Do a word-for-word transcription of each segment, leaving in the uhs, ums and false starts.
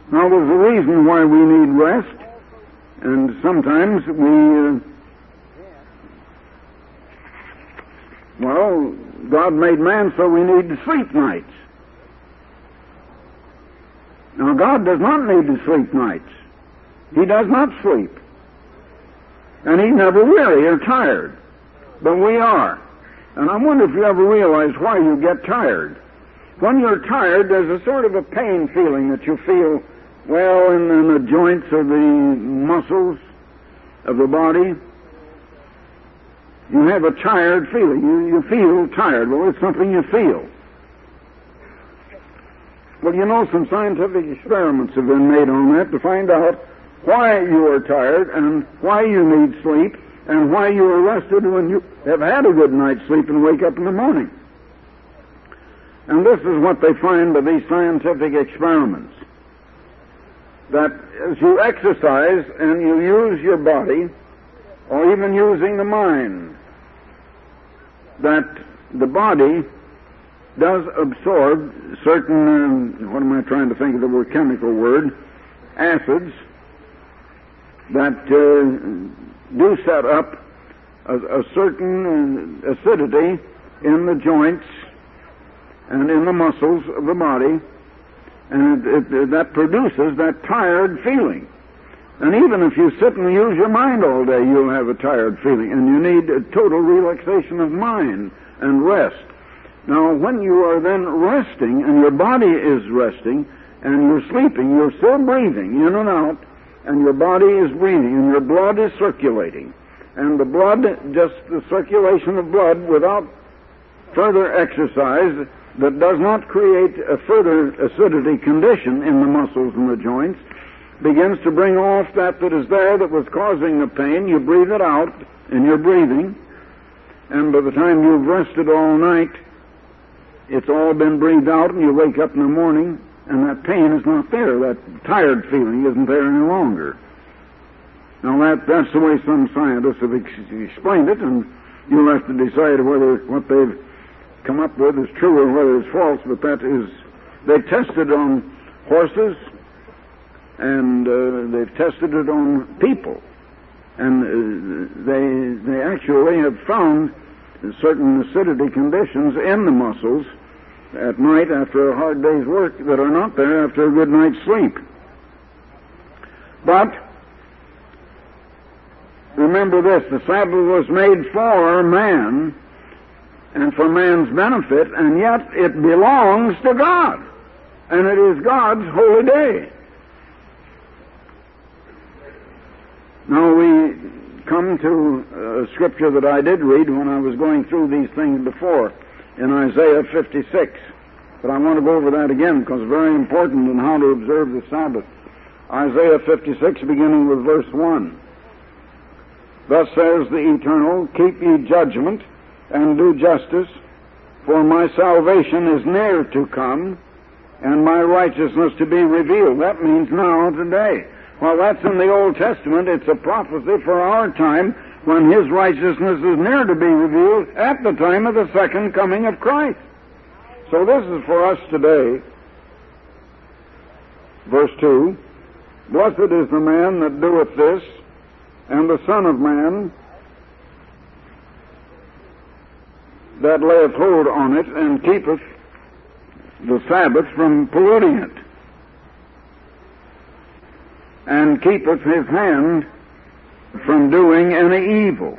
Now, there's a reason why we need rest, and sometimes we, uh, well, God made man so we need to sleep nights. Now, God does not need to sleep nights. He does not sleep. And He's never weary or tired. But we are. And I wonder if you ever realize why you get tired. When you're tired, there's a sort of a pain feeling that you feel, well, in, in the joints of the muscles of the body. You have a tired feeling. You, you feel tired. Well, it's something you feel. Well, you know, some scientific experiments have been made on that to find out why you are tired and why you need sleep and why you are rested when you have had a good night's sleep and wake up in the morning. And this is what they find by these scientific experiments. That as you exercise and you use your body, or even using the mind, that the body does absorb certain, um, what am I trying to think of the word, chemical word, acids, that uh, do set up a, a certain acidity in the joints and in the muscles of the body, and it, it, that produces that tired feeling. And even if you sit and use your mind all day, you'll have a tired feeling, and you need a total relaxation of mind and rest. Now, when you are then resting, and your body is resting, and you're sleeping, you're still breathing in and out, and your body is breathing, and your blood is circulating. And the blood, just the circulation of blood without further exercise, that does not create a further acidity condition in the muscles and the joints, begins to bring off that that is there that was causing the pain. You breathe it out in your breathing, and by the time you've rested all night, it's all been breathed out, and you wake up in the morning, and that pain is not there. That tired feeling isn't there any longer. Now, that, that's the way some scientists have ex- explained it, and you'll have to decide whether what they've come up with is true or whether it's false, but that is, they've tested on horses, and uh, they've tested it on people, and uh, they they actually have found certain acidity conditions in the muscles at night after a hard day's work that are not there after a good night's sleep. But remember this, the Sabbath was made for man and for man's benefit, and yet it belongs to God, and it is God's holy day. Now we come to a scripture that I did read when I was going through these things before, in Isaiah fifty-six. But I want to go over that again because it's very important in how to observe the Sabbath. Isaiah fifty-six, beginning with verse one. Thus says the Eternal, keep ye judgment and do justice, for my salvation is near to come, and my righteousness to be revealed. That means now, today. Well, that's in the Old Testament. It's a prophecy for our time when His righteousness is near to be revealed at the time of the second coming of Christ. So this is for us today. Verse two, blessed is the man that doeth this, and the Son of Man that layeth hold on it, and keepeth the Sabbath from polluting it, and keepeth his hand from doing any evil.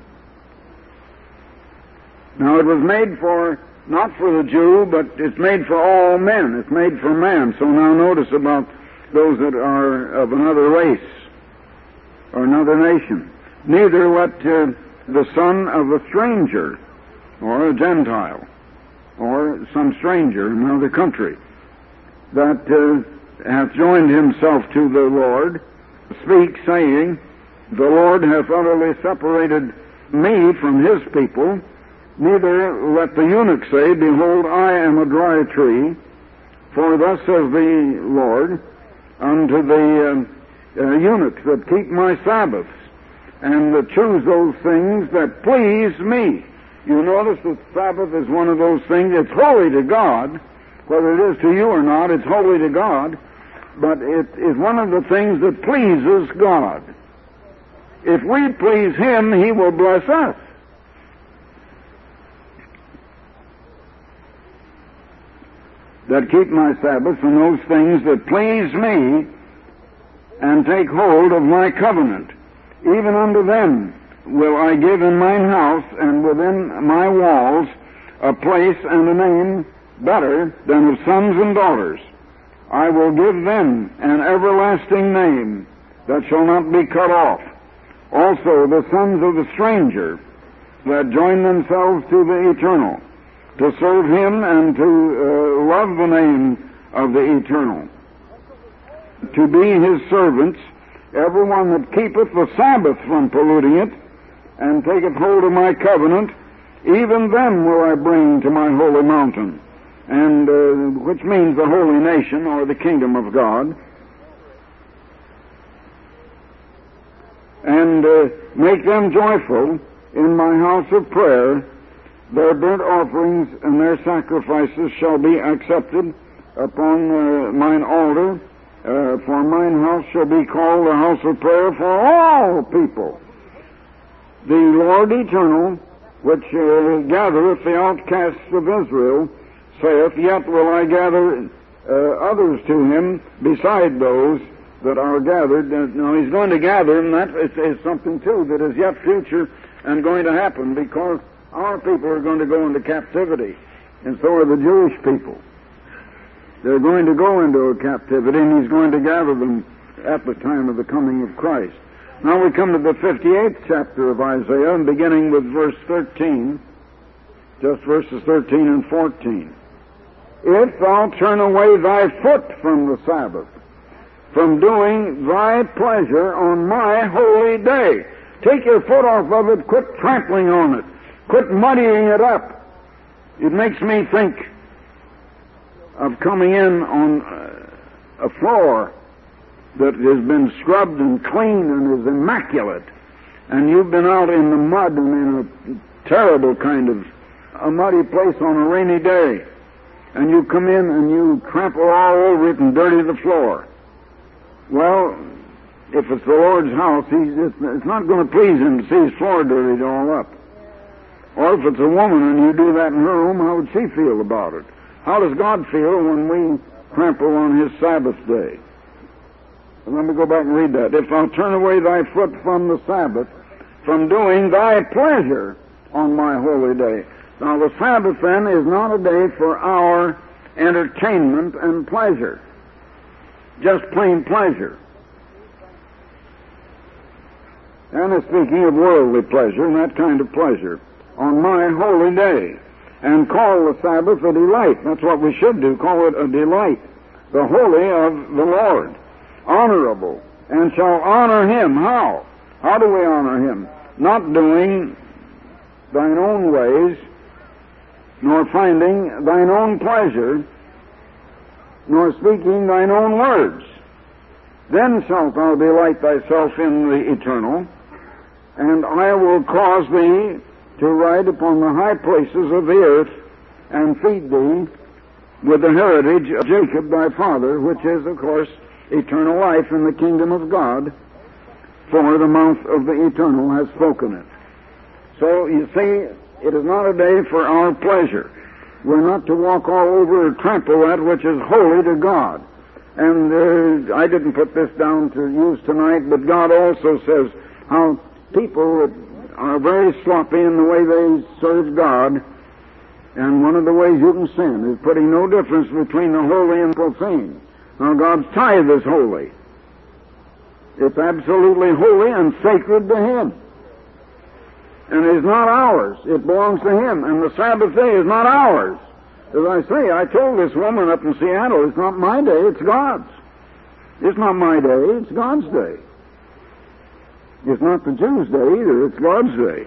Now it was made for, not for the Jew, but it's made for all men. It's made for man. So now notice about those that are of another race or another nation. Neither let uh, the son of a stranger or a Gentile or some stranger in another country that uh, hath joined himself to the Lord speak, saying, the Lord hath utterly separated me from His people. Neither let the eunuch say, behold, I am a dry tree. For thus says the Lord unto the uh, uh, eunuchs that keep my Sabbaths, and that choose those things that please me. You notice that Sabbath is one of those things, it's holy to God. Whether it is to you or not, it's holy to God. but it is one of the things that pleases God. If we please Him, He will bless us. That keep my Sabbath and those things that please me, and take hold of my covenant. Even unto them will I give in mine house and within my walls a place and a name better than of sons and daughters. I will give them an everlasting name that shall not be cut off. Also the sons of the stranger that join themselves to the Eternal, to serve Him and to uh, love the name of the Eternal, to be His servants, every one that keepeth the Sabbath from polluting it, and taketh hold of my covenant, even them will I bring to my holy mountain, and uh, which means the holy nation, or the kingdom of God, and uh, make them joyful in my house of prayer. Their burnt offerings and their sacrifices shall be accepted upon uh, mine altar, uh, for mine house shall be called a house of prayer for all people. The Lord Eternal, which uh, gathereth the outcasts of Israel, saith, Yet will I gather uh, others to Him beside those that are gathered. Uh, now He's going to gather, and that is, is something too that is yet future and going to happen, because our people are going to go into captivity, and so are the Jewish people. They're going to go into a captivity, and He's going to gather them at the time of the coming of Christ. Now we come to the fifty-eighth chapter of Isaiah, and beginning with verse thirteen, just verses thirteen and fourteen. If thou turn away thy foot from the Sabbath, from doing thy pleasure on my holy day. Take your foot off of it, quit trampling on it, quit muddying it up. It makes me think of coming in on a floor that has been scrubbed and cleaned and is immaculate, and you've been out in the mud and in a terrible kind of a muddy place on a rainy day, and you come in and you trample all over it and dirty the floor. Well, if it's the Lord's house, he's just, it's not going to please Him to see His floor dirtied all up. Or if it's a woman and you do that in her room, how would she feel about it? How does God feel when we trample on His Sabbath day? And let me go back and read that. If thou turn away thy foot from the Sabbath, from doing thy pleasure on my holy day. Now the Sabbath then is not a day for our entertainment and pleasure. Just plain pleasure. And it's speaking of worldly pleasure and that kind of pleasure on my holy day. And call the Sabbath a delight. That's what we should do, call it a delight. The holy of the Lord. Honorable. And shall honor Him. How? How do we honor Him? Not doing thine own ways, nor finding thine own pleasure, nor speaking thine own words. Then shalt thou delight thyself in the eternal, and I will cause thee to ride upon the high places of the earth, and feed thee with the heritage of Jacob thy father, which is, of course, eternal life in the kingdom of God, for the mouth of the Eternal has spoken it. So, you see, it is not a day for our pleasure. We're not to walk all over or trample that which is holy to God. And uh, I didn't put this down to use tonight, but God also says how people are very sloppy in the way they serve God, and one of the ways you can sin is putting no difference between the holy and profane. Now, God's tithe is holy. It's absolutely holy and sacred to Him. And it is not ours. It belongs to Him. And the Sabbath day is not ours. As I say, I told this woman up in Seattle, it's not my day, it's God's. It's not my day, it's God's day. It's not the Jews' day either, it's God's day.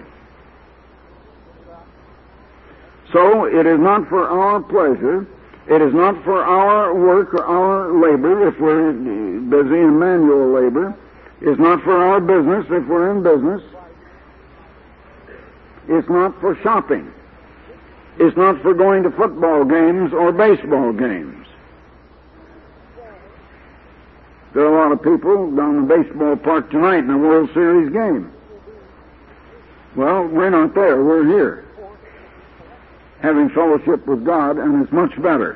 So, it is not for our pleasure, it is not for our work or our labor, if we're busy in manual labor. It's not for our business, if we're in business. It's not for shopping. It's not for going to football games or baseball games. There are a lot of people down the baseball park tonight in a World Series game. Well, we're not there. We're here, having fellowship with God, and it's much better.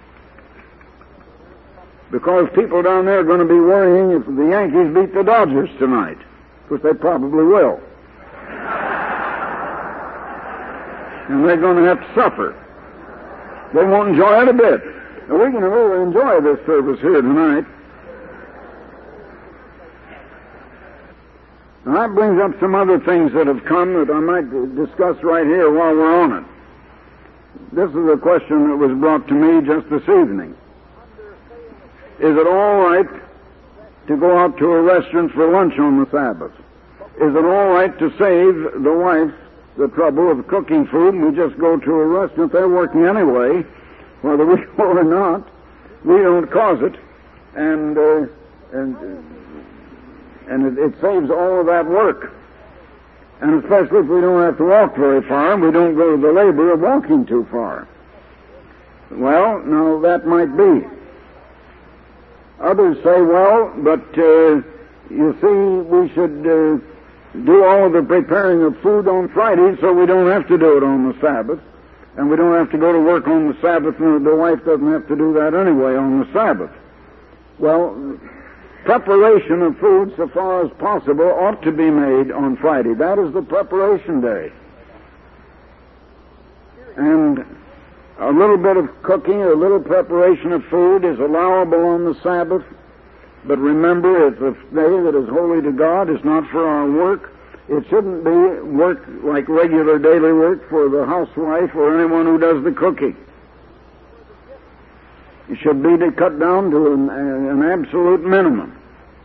Because people down there are going to be worrying if the Yankees beat the Dodgers tonight, which they probably will. And they're going to have to suffer. They won't enjoy it a bit. Now, we're going to really enjoy this service here tonight. And that brings up some other things that have come that I might discuss right here while we're on it. This is a question that was brought to me just this evening. Is it all right to go out to a restaurant for lunch on the Sabbath? Is it all right to save the wife the trouble of cooking food and we just go to a restaurant? They're working anyway, whether we go or not. We don't cause it, and uh, and and it, it saves all of that work. And especially if we don't have to walk very far, and we don't go to the labor of walking too far. Well, now that might be. Others say, well, but uh, you see, we should uh, do all of the preparing of food on Friday so we don't have to do it on the Sabbath. And we don't have to go to work on the Sabbath, and the wife doesn't have to do that anyway on the Sabbath. Well, preparation of food, so far as possible, ought to be made on Friday. That is the preparation day. And a little bit of cooking, a little preparation of food is allowable on the Sabbath. But remember, it's a day that is holy to God. It's not for our work. It shouldn't be work like regular daily work for the housewife or anyone who does the cooking. It should be to cut down to an, an absolute minimum.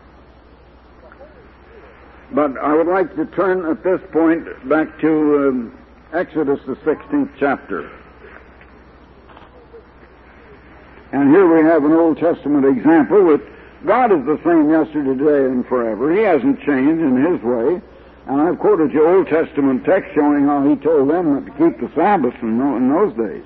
But I would like to turn at this point back to um, Exodus, the sixteenth chapter. And here we have an Old Testament example that God is the same yesterday, today, and forever. He hasn't changed in His way. And I've quoted you Old Testament text showing how He told them not to keep the Sabbath in, in those days.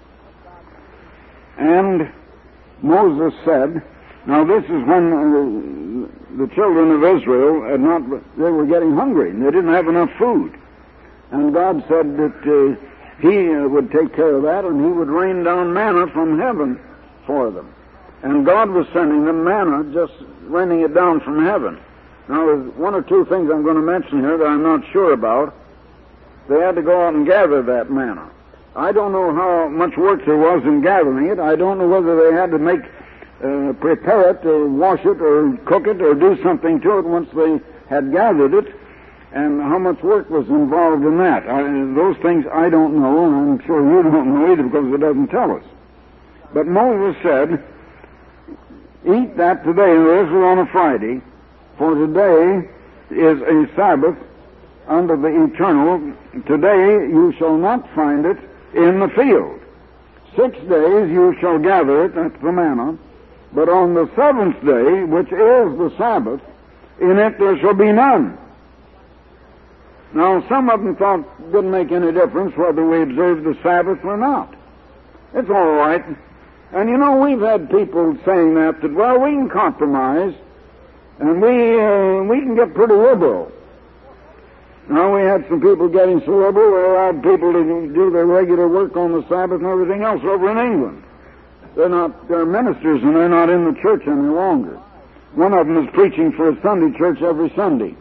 And Moses said, now this is when uh, the children of Israel had not, they were getting hungry and they didn't have enough food. And God said that uh, He uh, would take care of that, and He would rain down manna from heaven for them. And God was sending them manna, just raining it down from heaven. Now, there's one or two things I'm going to mention here that I'm not sure about. They had to go out and gather that manna. I don't know how much work there was in gathering it. I don't know whether they had to make, uh, prepare it, or wash it, or cook it, or do something to it once they had gathered it, and how much work was involved in that. I, those things I don't know, and I'm sure you don't know either because it doesn't tell us. But Moses said, eat that today, and this was on a Friday, for today is a Sabbath under the eternal. Today you shall not find it in the field. Six days you shall gather it, that's the manna, but on the seventh day, which is the Sabbath, in it there shall be none. Now, some of them thought it didn't make any difference whether we observed the Sabbath or not. It's all right. And you know, we've had people saying that, that, well, we can compromise, and we uh, we can get pretty liberal. Now, we had some people getting so liberal, they allowed people to do their regular work on the Sabbath and everything else over in England. They're not, they're ministers, and they're not in the church any longer. One of them is preaching for a Sunday church every Sunday.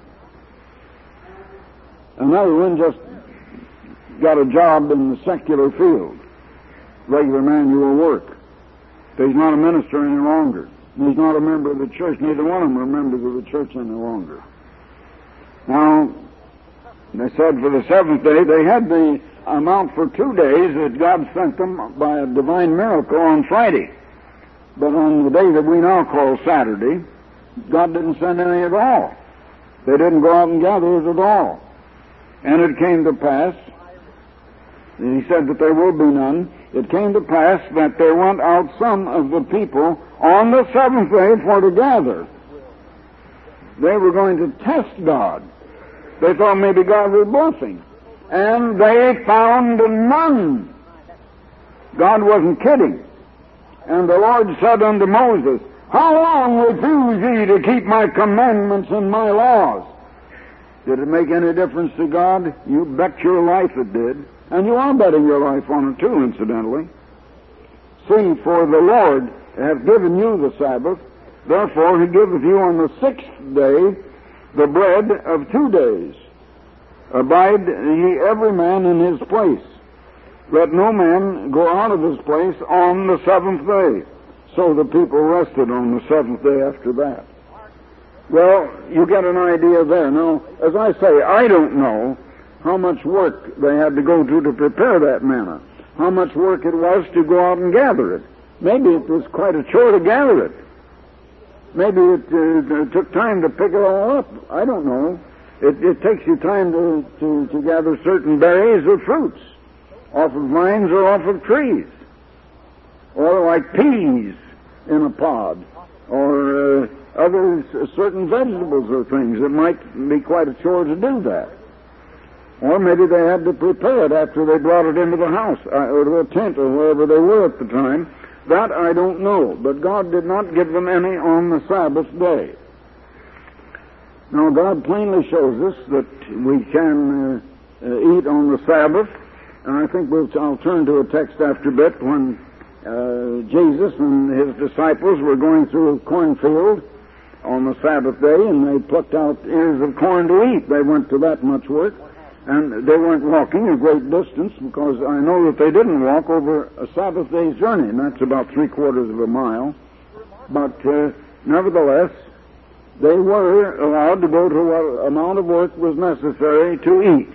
Another one just got a job in the secular field, regular manual work. But he's not a minister any longer. He's not a member of the church. Neither one of them are members of the church any longer. Now, they said for the seventh day, they had the amount for two days that God sent them by a divine miracle on Friday. But on the day that we now call Saturday, God didn't send any at all. They didn't go out and gather it at all. And it came to pass, and He said that there will be none, it came to pass that there went out some of the people on the seventh day for to gather. They were going to test God. They thought maybe God was bluffing. And they found none. God wasn't kidding. And the Lord said unto Moses, how long refuse ye to keep my commandments and my laws. Did it make any difference to God? You bet your life it did. And you are betting your life on it too, incidentally. See, for the Lord hath given you the Sabbath, therefore he giveth you on the sixth day the bread of two days. Abide ye every man in his place. Let no man go out of his place on the seventh day. So the people rested on the seventh day after that. Well, you get an idea there. Now, as I say, I don't know how much work they had to go to to prepare that manna, how much work it was to go out and gather it. Maybe it was quite a chore to gather it. Maybe it uh, took time to pick it all up. I don't know. It, it takes you time to, to, to gather certain berries or fruits off of vines or off of trees, or like peas in a pod, or uh, other certain vegetables or things. It might be quite a chore to do that. Or maybe they had to prepare it after they brought it into the house, uh, or the tent, or wherever they were at the time. That I don't know. But God did not give them any on the Sabbath day. Now, God plainly shows us that we can uh, uh, eat on the Sabbath. And I think we'll, I'll turn to a text after a bit when uh, Jesus and his disciples were going through a cornfield on the Sabbath day, and they plucked out ears of corn to eat. They went to that much work. And they weren't walking a great distance, because I know that they didn't walk over a Sabbath day's journey, and that's about three quarters of a mile. But uh, nevertheless, they were allowed to go to what amount of work was necessary to eat.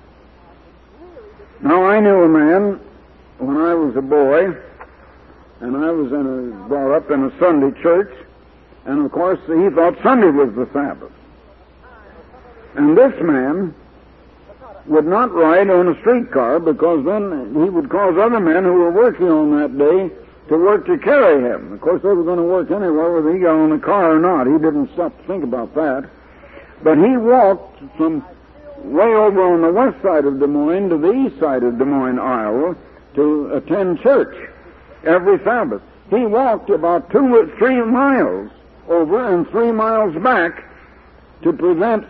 Now, I knew a man when I was a boy, and I was in a, brought up in a Sunday church, and of course he thought Sunday was the Sabbath. And this man would not ride on a streetcar, because then he would cause other men who were working on that day to work to carry him. Of course, they were going to work anywhere, whether he got on the car or not. He didn't stop to think about that. But he walked from way over on the west side of Des Moines to the east side of Des Moines, Iowa, to attend church every Sabbath. He walked about two or three miles over and three miles back to prevent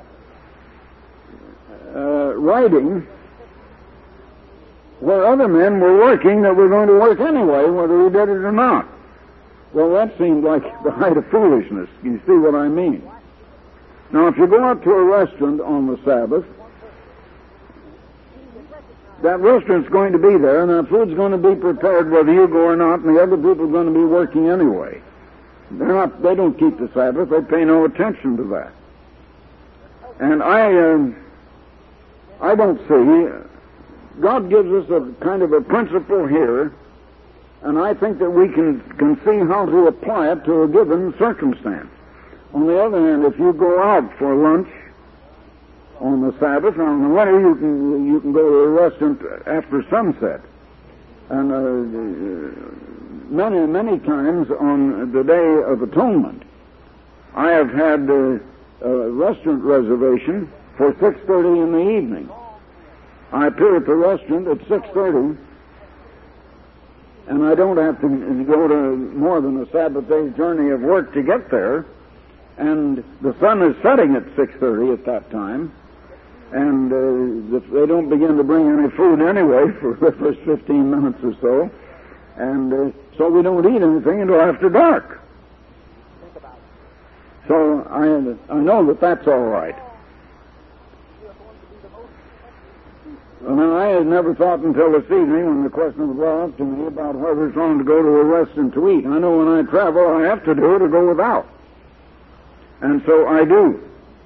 Uh, riding where other men were working that were going to work anyway, whether he did it or not. Well, that seemed like the height of foolishness. You see what I mean? Now, if you go out to a restaurant on the Sabbath, that restaurant's going to be there, and that food's going to be prepared whether you go or not, and the other people are going to be working anyway. They're not, they don't keep the Sabbath. They pay no attention to that. And I... Uh, I don't see. God gives us a kind of a principle here, and I think that we can, can see how to apply it to a given circumstance. On the other hand, if you go out for lunch on the Sabbath, on the winter you can you can go to a restaurant after sunset, and uh, many many times on the Day of Atonement, I have had uh, a restaurant reservation for six thirty in the evening. I appear at the restaurant at six thirty, and I don't have to go to more than a Sabbath day's journey of work to get there, and the sun is setting at six thirty at that time, and uh, they don't begin to bring any food anyway for the first fifteen minutes or so, and uh, so we don't eat anything until after dark. So I, I know that that's all right. I mean, I had never thought until this evening when the question was brought up to me about whether it's wrong to go to a restaurant to eat. I know when I travel, I have to do it or go without. And so I do.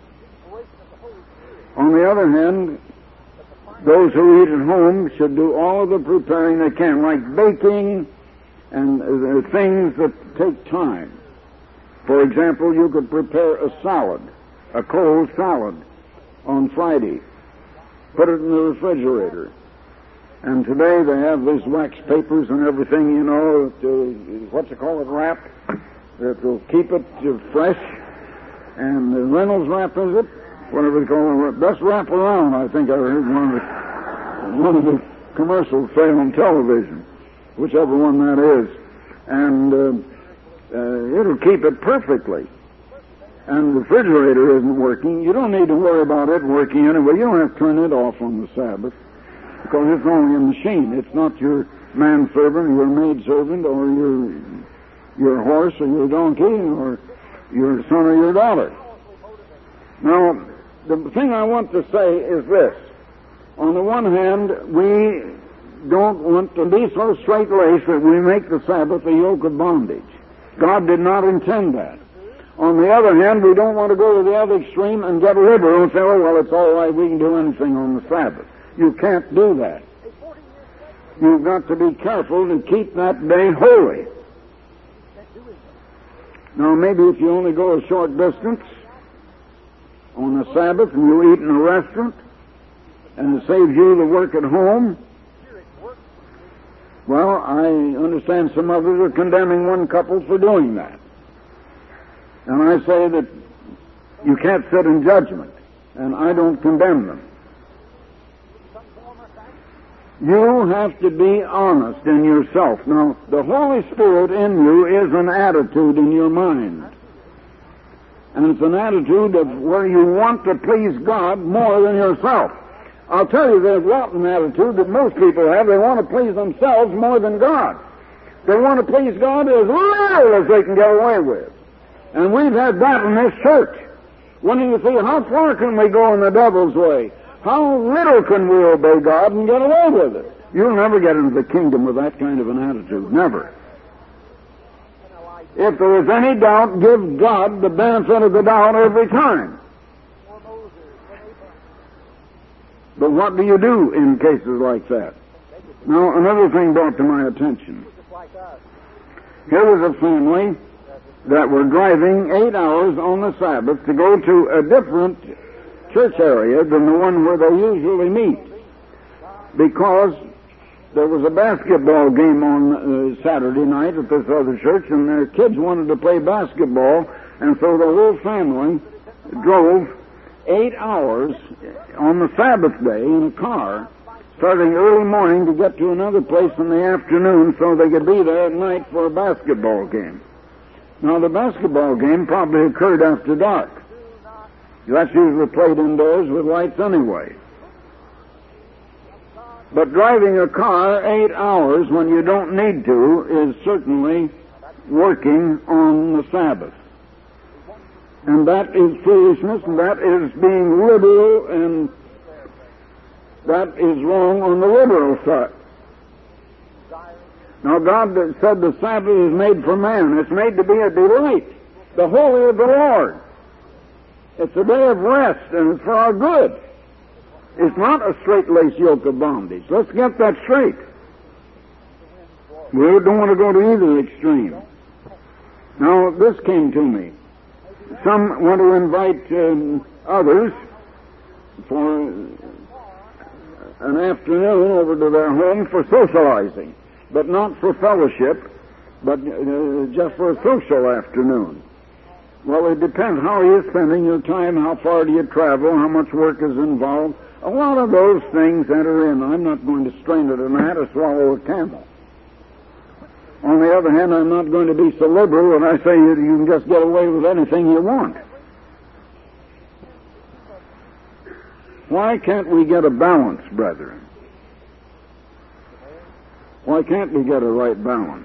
On the other hand, those who eat at home should do all of the preparing they can, like baking and uh, things that take time. For example, you could prepare a salad, a cold salad, on Friday. Put it in the refrigerator. And today they have these wax papers and everything, you know, to, what's it called, wrap, that will keep it fresh. And the Reynolds wrap, is it? Whatever they call it. Best wrap around, I think I heard one of the, one of the commercials say on television, whichever one that is. And uh, uh, it'll keep it perfectly. and the refrigerator isn't working, you don't need to worry about it working anyway. You don't have to turn it off on the Sabbath, because it's only a machine. It's not your manservant, or your maidservant, or your your horse, or your donkey, or your son or your daughter. Now, the thing I want to say is this. On the one hand, we don't want to be so straight-laced that we make the Sabbath a yoke of bondage. God did not intend that. On the other hand, we don't want to go to the other extreme and get liberal and say, oh, well, it's all right, we can do anything on the Sabbath. You can't do that. You've got to be careful to keep that day holy. Now, maybe if you only go a short distance on the Sabbath and you eat in a restaurant and it saves you the work at home, well, I understand some others are condemning one couple for doing that. And I say that you can't sit in judgment, and I don't condemn them. You have to be honest in yourself. Now, the Holy Spirit in you is an attitude in your mind. And it's an attitude of where you want to please God more than yourself. I'll tell you, there's a rotten attitude that most people have. They want to please themselves more than God. They want to please God as little as they can get away with. And we've had that in this church. When you see, how far can we go in the devil's way? How little can we obey God and get away with it? You'll never get into the kingdom with that kind of an attitude. Never. If there is any doubt, give God the benefit of the doubt every time. But what do you do in cases like that? Now, another thing brought to my attention. Here was a family that were driving eight hours on the Sabbath to go to a different church area than the one where they usually meet, because there was a basketball game on uh, Saturday night at this other church, and their kids wanted to play basketball, and so the whole family drove eight hours on the Sabbath day in a car, starting early morning to get to another place in the afternoon so they could be there at night for a basketball game. Now, the basketball game probably occurred after dark. That's usually played indoors with lights anyway. But driving a car eight hours when you don't need to is certainly working on the Sabbath. And that is foolishness, and that is being liberal, and that is wrong on the liberal side. Now, God said the Sabbath is made for man. It's made to be a delight, the holy of the Lord. It's a day of rest, and it's for our good. It's not a straight-laced yoke of bondage. Let's get that straight. We don't want to go to either extreme. Now, this came to me. Some want to invite um, others for an afternoon over to their home for socializing, but not for fellowship, but uh, just for a social afternoon. Well, it depends. How are you spending your time? How far do you travel? How much work is involved? A lot of those things enter in. I'm not going to strain at a gnat or swallow a camel. On the other hand, I'm not going to be so liberal when I say you, you can just get away with anything you want. Why can't we get a balance, brethren? Why can't we get a right balance?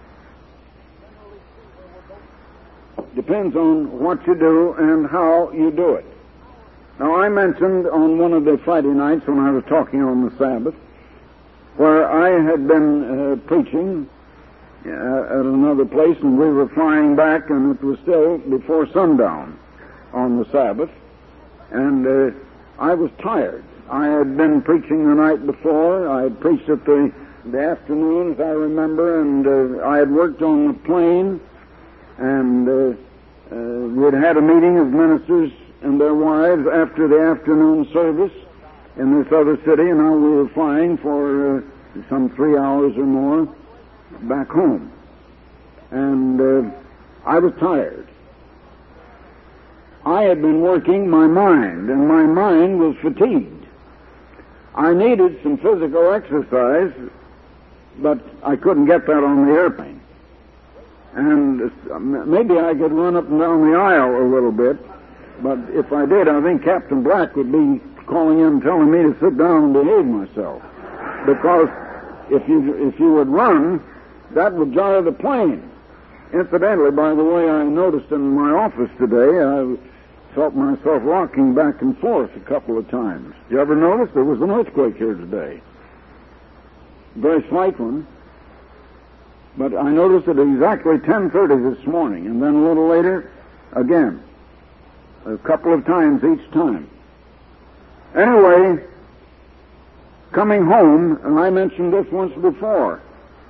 Depends on what you do and how you do it. Now, I mentioned on one of the Friday nights when I was talking on the Sabbath, where I had been uh, preaching uh, at another place, and we were flying back, and it was still before sundown on the Sabbath, and uh, I was tired. I had been preaching the night before. I had preached at the, the afternoons, I remember, and uh, I had worked on the plane, and uh, uh, we had had a meeting of ministers and their wives after the afternoon service in this other city, and now we were flying for uh, some three hours or more back home. And uh, I was tired. I had been working my mind, and my mind was fatigued. I needed some physical exercise, but I couldn't get that on the airplane. and uh, maybe I could run up and down the aisle a little bit, but if I did, I think Captain Black would be calling in telling me to sit down and behave myself. Because if you if you would run, that would jar the plane. Incidentally, by the way, I noticed in my office today, I felt myself rocking back and forth a couple of times. Did you ever notice there was an earthquake here today? Very slight one. But I noticed it at exactly ten thirty this morning, and then a little later, again. A couple of times each time. Anyway, coming home, and I mentioned this once before,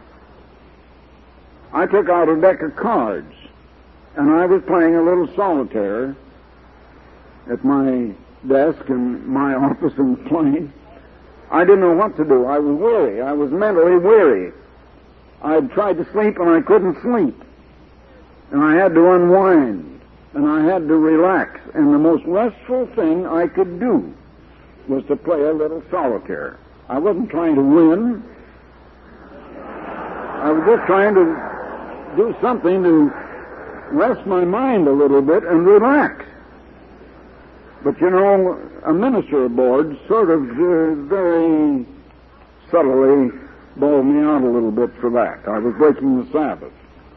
I took out a deck of cards, and I was playing a little solitaire at my desk in my office in the plane. I didn't know what to do. I was weary. I was mentally weary. I had tried to sleep, and I couldn't sleep. And I had to unwind, and I had to relax. And the most restful thing I could do was to play a little solitaire. I wasn't trying to win. I was just trying to do something to rest my mind a little bit and relax. But, you know, a minister aboard sort of uh, very subtly bawled me out a little bit for that. I was breaking the Sabbath.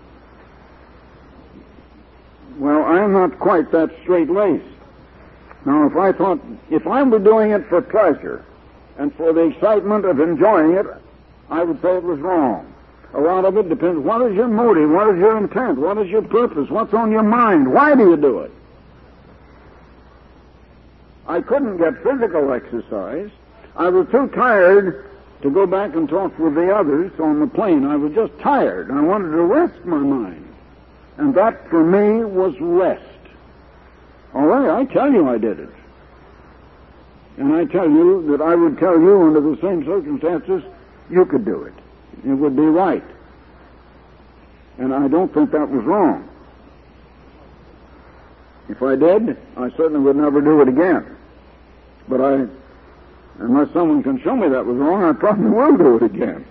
Well, I'm not quite that straight-laced. Now, if I thought, if I were doing it for pleasure and for the excitement of enjoying it, I would say it was wrong. A lot of it depends. What is your motive? What is your intent? What is your purpose? What's on your mind? Why do you do it? I couldn't get physical exercise. I was too tired to go back and talk with the others on the plane. I was just tired. I wanted to rest my mind. And that, for me, was rest. All right, I tell you I did it. And I tell you that I would tell you under the same circumstances, you could do it. It would be right. And I don't think that was wrong. If I did, I certainly would never do it again. But I, unless someone can show me that was wrong, I probably will do it again.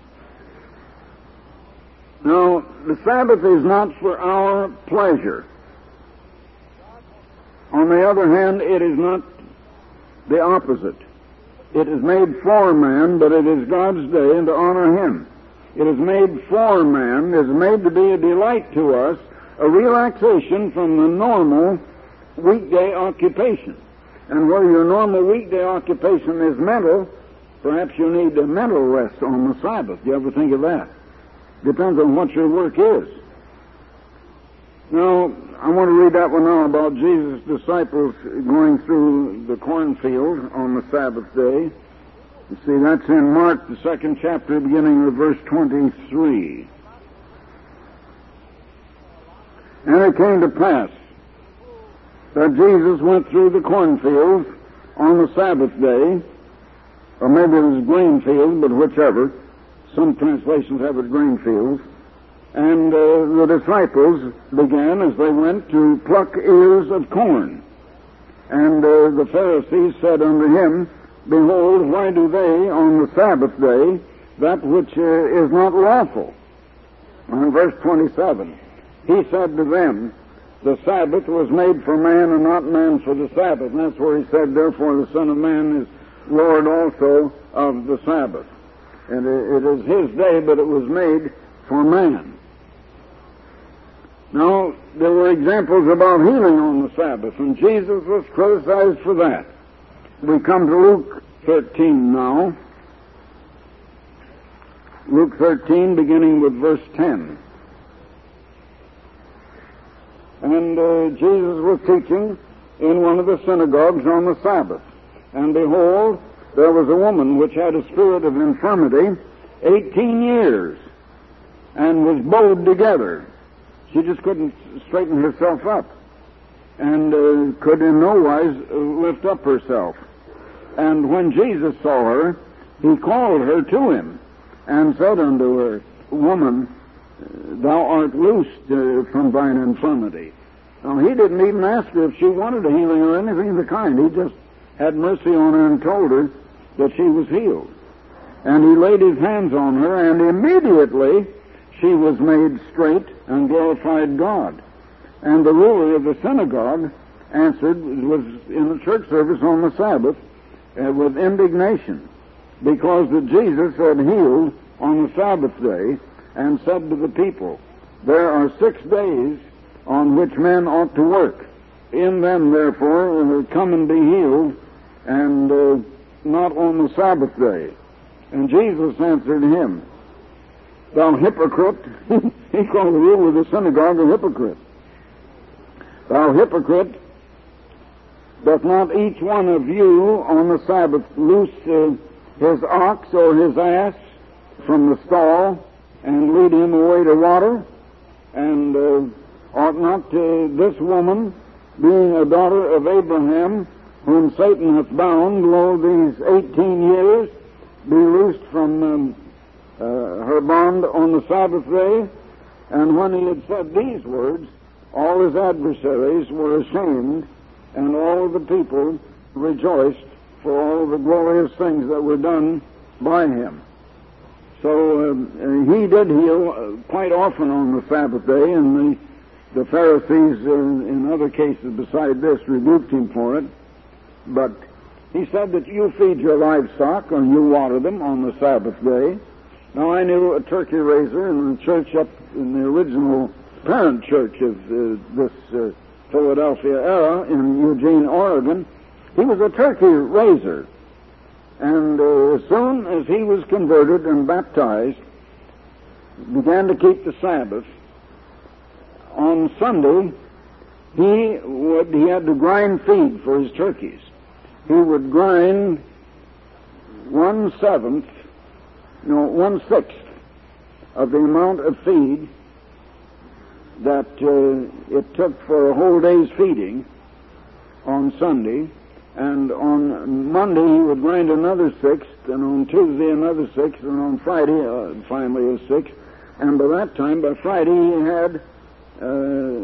Now, the Sabbath is not for our pleasure. On the other hand, it is not the opposite. It is made for man, but it is God's day and to honor Him. It is made for man, it is made to be a delight to us, a relaxation from the normal weekday occupation. And where your normal weekday occupation is mental, perhaps you need a mental rest on the Sabbath. Do you ever think of that? Depends on what your work is. Now, I want to read that one now about Jesus' disciples going through the cornfield on the Sabbath day. You see, that's in Mark, the second chapter, beginning with verse twenty-three. And it came to pass that Jesus went through the cornfields on the Sabbath day, or maybe it was grain field, but whichever. Some translations have it grain fields. And uh, the disciples began, as they went, to pluck ears of corn. And uh, the Pharisees said unto him, Behold, why do they, on the Sabbath day, that which uh, is not lawful? And verse twenty-seven, he said to them, The Sabbath was made for man, and not man for the Sabbath. And that's where he said, Therefore the Son of Man is Lord also of the Sabbath. And it is his day, but it was made for man. Now, there were examples about healing on the Sabbath, and Jesus was criticized for that. We come to Luke thirteen now. Luke thirteen, beginning with verse ten. And uh, Jesus was teaching in one of the synagogues on the Sabbath. And behold, there was a woman which had a spirit of infirmity eighteen years, and was bowed together. She just couldn't straighten herself up, and uh, could in no wise uh, lift up herself. And when Jesus saw her, he called her to him, and said unto her, Woman, thou art loosed uh, from thine infirmity. Now, he didn't even ask her if she wanted a healing or anything of the kind. He just had mercy on her and told her that she was healed. And he laid his hands on her, and immediately she was made straight and glorified God. And the ruler of the synagogue answered, was in the church service on the Sabbath, uh, with indignation, because that Jesus had healed on the Sabbath day, and said to the people, there are six days on which men ought to work. In them, therefore, come and be healed, and uh, not on the Sabbath day. And Jesus answered him, thou hypocrite. He called the ruler of the synagogue a hypocrite. Thou hypocrite, doth not each one of you on the Sabbath loose uh, his ox or his ass from the stall and lead him away to water? And uh, ought not uh, this woman, being a daughter of Abraham, whom Satan hath bound, lo, these eighteen years, be loosed from um, uh, her bond on the Sabbath day? And when he had said these words, all his adversaries were ashamed, and all of the people rejoiced for all the glorious things that were done by him. So uh, he did heal uh, quite often on the Sabbath day, and the, the Pharisees, uh, in other cases beside this, rebuked him for it. But he said that you feed your livestock and you water them on the Sabbath day. Now, I knew a turkey raiser in the church up in the original parent church of uh, this uh, Philadelphia era in Eugene, Oregon. He was a turkey raiser. And uh, as soon as he was converted and baptized, began to keep the Sabbath, on Sunday, he would he had to grind feed for his turkeys. He would grind one seventh, no, one sixth of the amount of feed that uh, it took for a whole day's feeding on Sunday, and on Monday he would grind another sixth, and on Tuesday another sixth, and on Friday uh, finally a sixth, and by that time, by Friday, he had uh,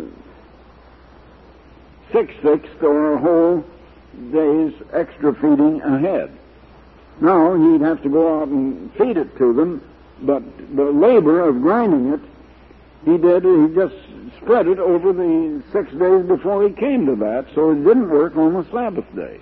six sixths or a whole day's extra feeding ahead. Now he'd have to go out and feed it to them, but the labor of grinding it, he did, he just spread it over the six days before he came to that, so it didn't work on the Sabbath day.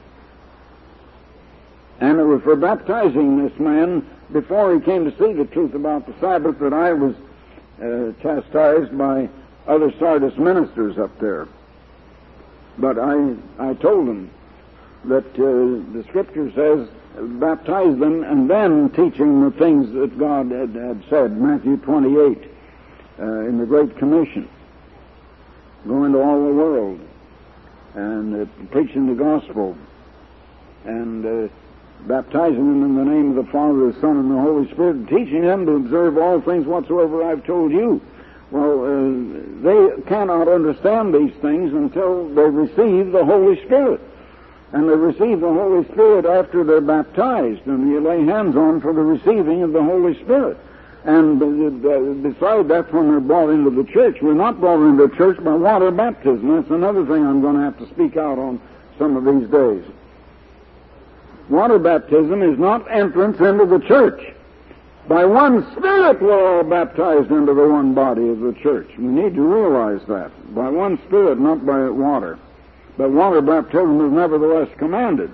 And it was for baptizing this man before he came to see the truth about the Sabbath that I was uh, chastised by other Sardis ministers up there. But I, I told them that uh, the Scripture says, baptize them and then teaching the things that God had, had said, Matthew twenty-eight, uh, in the Great Commission. Go into all the world and uh, preaching the gospel and uh, baptizing them in the name of the Father, the Son, and the Holy Spirit, teaching them to observe all things whatsoever I've told you. Well, uh, they cannot understand these things until they receive the Holy Spirit. And they receive the Holy Spirit after they're baptized, and you lay hands on for the receiving of the Holy Spirit. And uh, besides, that's when they're brought into the church. We're not brought into the church by water baptism. That's another thing I'm going to have to speak out on some of these days. Water baptism is not entrance into the church. By one Spirit we're all baptized into the one body of the church. We need to realize that. By one Spirit, not by water. But water baptism is nevertheless commanded.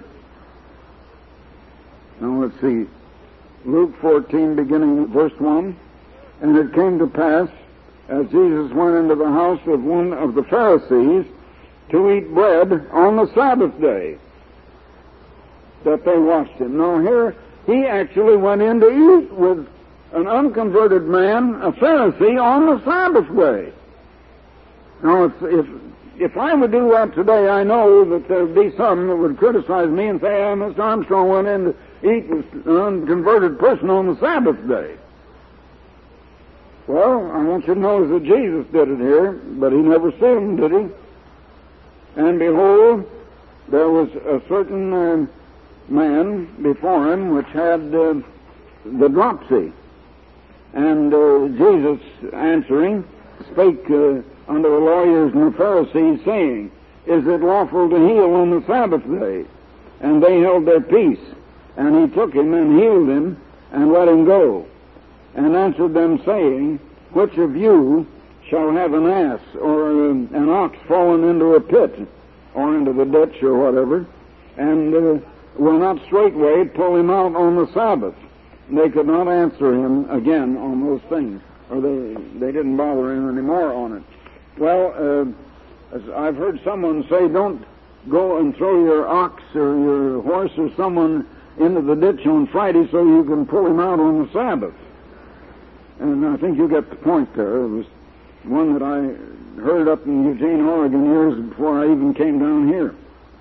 Now let's see. Luke fourteen, beginning at verse one. And it came to pass, as Jesus went into the house of one of the Pharisees to eat bread on the Sabbath day, that they watched him. Now here, he actually went in to eat with an unconverted man, a Pharisee, on the Sabbath day. Now, if, if if I would do that today, I know that there would be some that would criticize me and say, oh, Mister Armstrong went in to eat with an unconverted person on the Sabbath day. Well, I want you to notice that Jesus did it here, but he never sinned, did he? And behold, there was a certain uh, man before him which had uh, the dropsy. And uh, Jesus, answering, spake uh, unto the lawyers and the Pharisees, saying, Is it lawful to heal on the Sabbath day? And they held their peace. And he took him and healed him and let him go. And answered them, saying, Which of you shall have an ass or um, an ox fallen into a pit or into the ditch or whatever, and uh, will not straightway pull him out on the Sabbath. They could not answer him again on those things, or they, they didn't bother him anymore on it. Well, uh, as I've heard someone say, don't go and throw your ox or your horse or someone into the ditch on Friday so you can pull him out on the Sabbath. And I think you get the point there. It was one that I heard up in Eugene, Oregon years before I even came down here.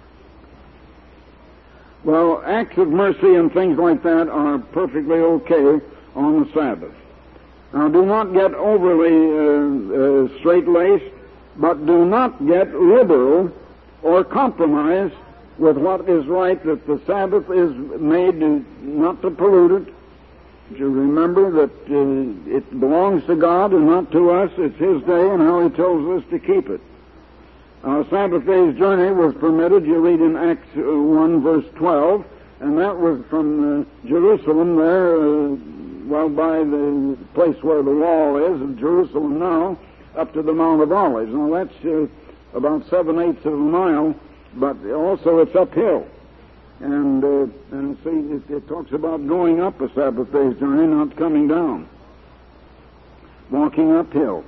Well, acts of mercy and things like that are perfectly okay on the Sabbath. Now, do not get overly uh, uh, straight-laced, but do not get liberal or compromise with what is right, that the Sabbath is made to, not to pollute it. You remember that uh, it belongs to God and not to us. It's His day, and how He tells us to keep it. Our Sabbath day's journey was permitted, you read in Acts one, verse twelve, and that was from uh, Jerusalem there, uh, well, by the place where the wall is, in Jerusalem now, up to the Mount of Olives. Now, that's uh, about seven-eighths of a mile, but also it's uphill. And, uh, and see, it, it talks about going up a Sabbath day's journey, not coming down. Walking uphill.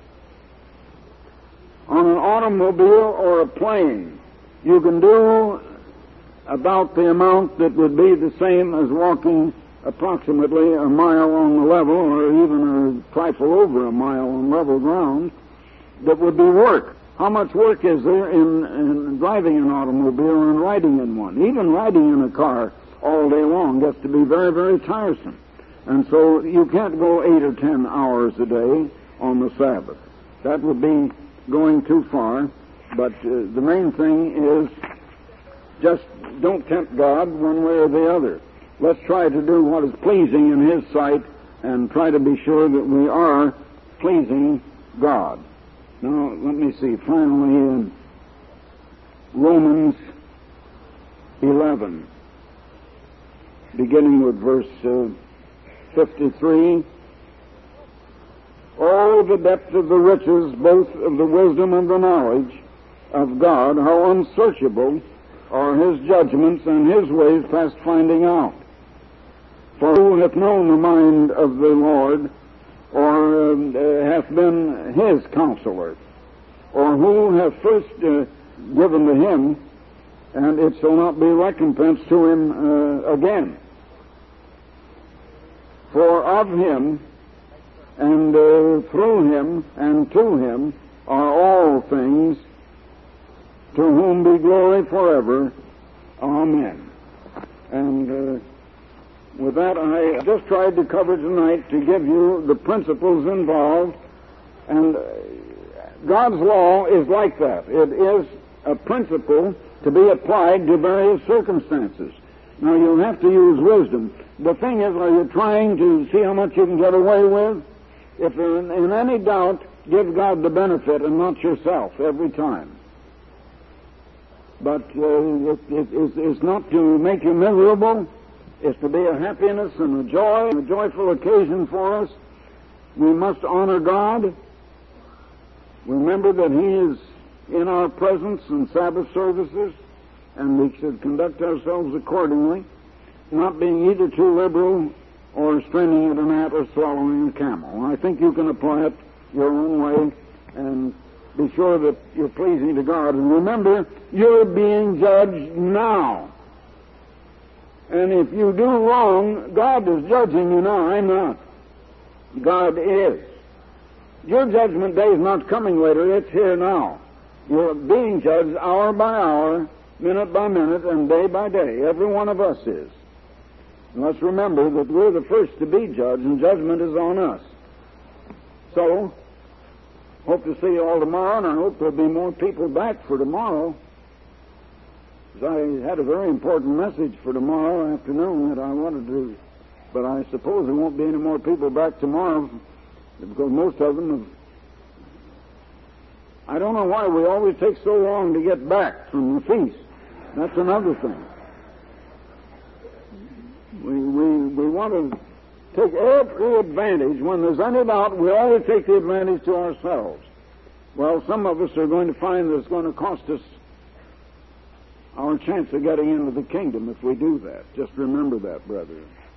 On an automobile or a plane, you can do about the amount that would be the same as walking approximately a mile on the level, or even a trifle over a mile on level ground, that would be work. How much work is there in, in driving an automobile and riding in one? Even riding in a car all day long gets to be very, very tiresome. And so you can't go eight or ten hours a day on the Sabbath. That would be going too far. But uh, the main thing is just don't tempt God one way or the other. Let's try to do what is pleasing in His sight and try to be sure that we are pleasing God. Now, let me see, finally, in Romans eleven, beginning with verse uh, fifty-three, all the depth of the riches, both of the wisdom and the knowledge of God, how unsearchable are His judgments and His ways past finding out. For who hath known the mind of the Lord, or uh, hath been His counselor, or who hath first uh, given to Him, and it shall not be recompensed to Him uh, again. For of Him, and uh, through Him, and to Him are all things, to whom be glory forever. Amen. And uh, with that, I just tried to cover tonight to give you the principles involved, and God's law is like that. It is a principle to be applied to various circumstances. Now, you'll have to use wisdom. The thing is, are you trying to see how much you can get away with? If you're in, in any doubt, give God the benefit and not yourself every time. But uh, it, it, it's, it's not to make you miserable. It's to be a happiness and a joy, a joyful occasion for us. We must honor God. Remember that He is in our presence in Sabbath services, and we should conduct ourselves accordingly, not being either too liberal or straining at a gnat or swallowing a camel. I think you can apply it your own way and be sure that you're pleasing to God. And remember, you're being judged now. And if you do wrong, God is judging you now. I'm not. God is. Your judgment day is not coming later. It's here now. You're being judged hour by hour, minute by minute, and day by day. Every one of us is. And let's remember that we're the first to be judged, and judgment is on us. So, hope to see you all tomorrow, and I hope there'll be more people back for tomorrow. I had a very important message for tomorrow afternoon that I wanted to, but I suppose there won't be any more people back tomorrow because most of them have. I don't know why we always take so long to get back from the feast. That's another thing. We we we want to take every advantage. When there's any doubt, we always take the advantage to ourselves. Well, some of us are going to find that it's going to cost us our chance of getting into the kingdom if we do that. Just remember that, brethren.